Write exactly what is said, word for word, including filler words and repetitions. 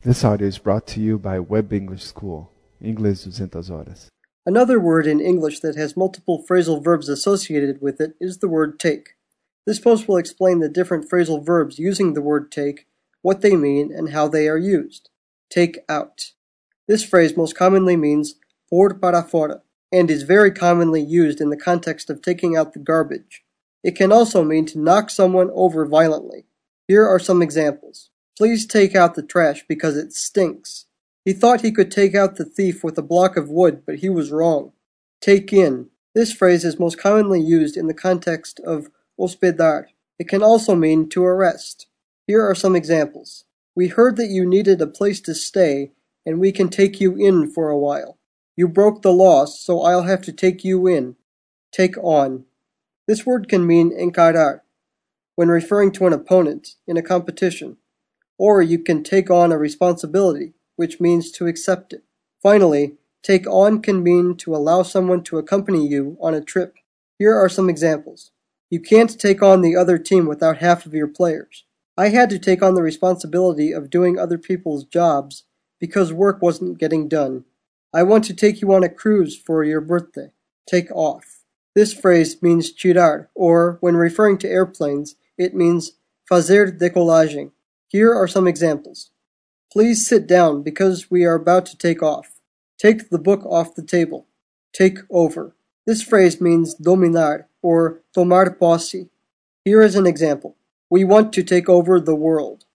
This audio is brought to you by Web English School, Inglês duzentas horas. Another word in English that has multiple phrasal verbs associated with it is the word take. This post will explain the different phrasal verbs using the word take, what they mean, and how they are used. Take out. This phrase most commonly means pôr para fora, and is very commonly used in the context of taking out the garbage. It can also mean to knock someone over violently. Here are some examples. Please take out the trash because it stinks. He thought he could take out the thief with a block of wood, but he was wrong. Take in. This phrase is most commonly used in the context of hospedar. It can also mean to arrest. Here are some examples. We heard that you needed a place to stay, and we can take you in for a while. You broke the law, so I'll have to take you in. Take on. This word can mean encarar, when referring to an opponent in a competition. Or you can take on a responsibility, which means to accept it. Finally, take on can mean to allow someone to accompany you on a trip. Here are some examples. You can't take on the other team without half of your players. I had to take on the responsibility of doing other people's jobs because work wasn't getting done. I want to take you on a cruise for your birthday. Take off. This phrase means tirar, or when referring to airplanes, it means fazer decolagem. Here are some examples. Please sit down because we are about to take off. Take the book off the table. Take over. This phrase means dominar or tomar posse. Here is an example. We want to take over the world.